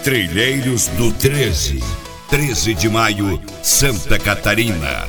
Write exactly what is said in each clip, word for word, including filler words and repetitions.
Trilheiros do treze, treze de maio, Santa Catarina.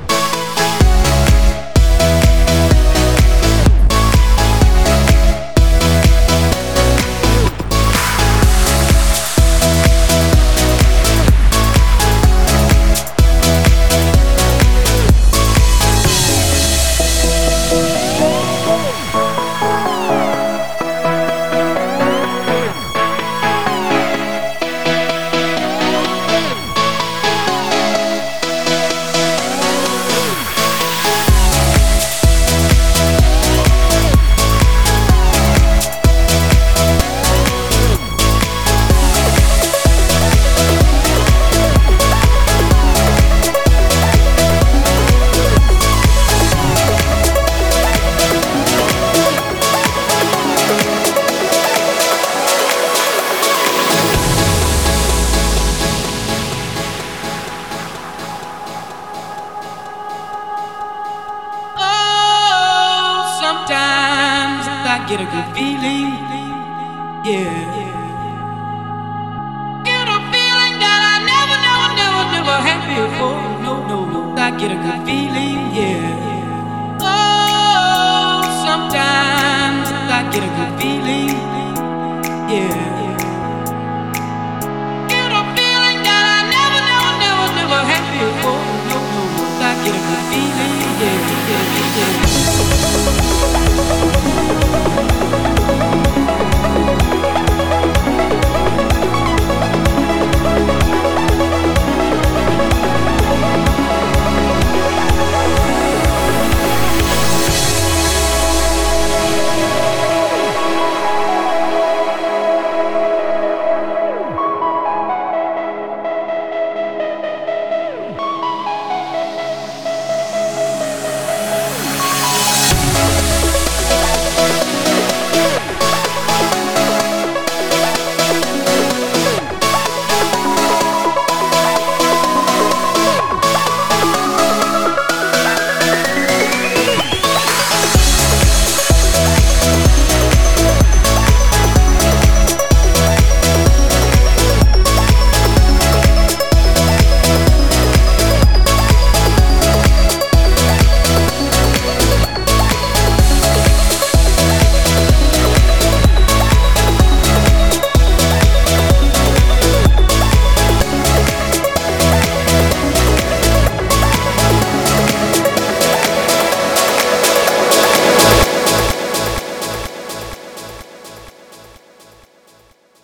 Get a good feeling, yeah. Get a feeling that I never, never, never, never had before. No, no, no. I get a good feeling, yeah. Oh, sometimes I get a good feeling, yeah. Get a feeling that I never, never, never, never had before. No, no, no. I get a good feeling, yeah, yeah, yeah.